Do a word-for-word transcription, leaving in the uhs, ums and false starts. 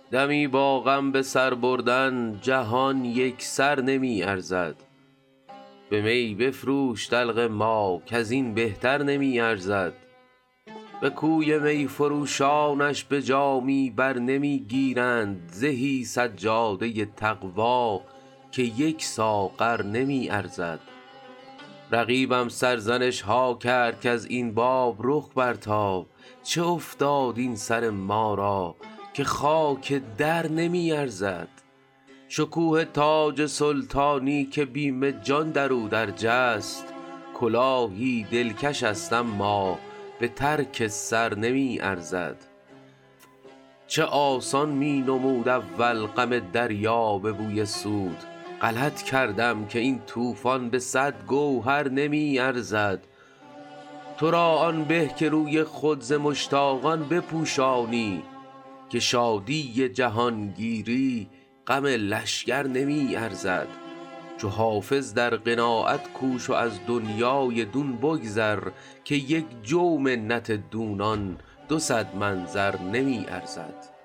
دمی با غم به سر بردن جهان یک سر نمی ارزد. به می بفروش دلق ما کز این بهتر نمی ارزد. به کوی می فروشانش به جامی بر نمی گیرند. زهی سجاده تقوا که یک ساغر نمی ارزد. رقیبم سرزنش ها کرد که از این باب رخ برتاب. چه افتاد این سر ما را که خاک در نمی ارزد. شکوه تاج سلطانی که بیم جان در او درج است. کلاهی دلکش است اما به ترک سر نمی ارزد. چه آسان می نمود اول غم دریا به بوی سود. غلط کردم که این طوفان به صد گوهر نمی ارزد. تو را آن به که روی خود ز مشتاقان بپوشانی. که شادی جهانگیری غم لشکر نمی ارزد. چو حافظ در قناعت کوش و از دنیای دون بگذر. که یک جو منت دونان دو صد من زر نمی ارزد.